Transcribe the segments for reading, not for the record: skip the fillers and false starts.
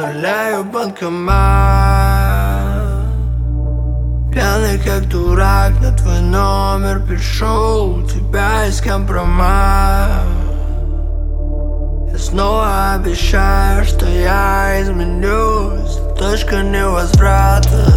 Обнуляю банкомат, пьяный как дурак, на твой номер пришел. У тебя есть компромат. Я снова обещаю, что я изменюсь. Точка невозврата.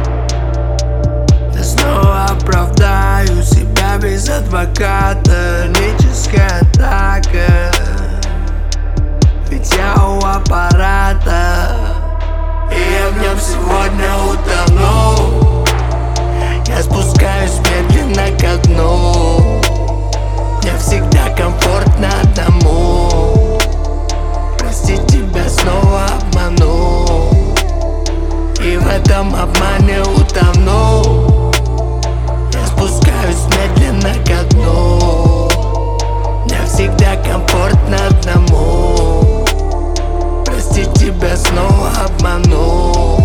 Я снова оправдаю себя без адвоката. Паническая атака, ведь я у аппарата. И я в нем сегодня утону. Я спускаюсь медленно ко дну. Мне всегда комфортно одному. Прости, тебя снова обману. И в этом обмане утону. Я спускаюсь медленно ко дну. Мне всегда комфортно одному. Прости, тебя снова обману.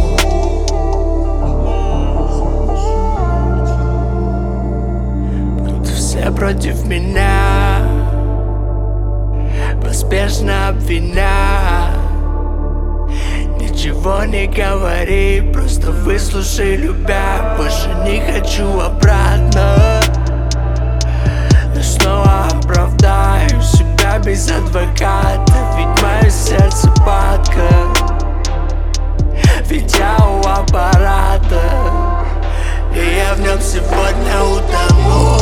Тут все против меня, поспешно обвинят. Ничего не говори, просто выслушай, любя. Больше не хочу обратно. Я снова оправдаю себя без адвоката. Ведь мое сердце падка, ведь я у аппарата. И я в нем сегодня утону.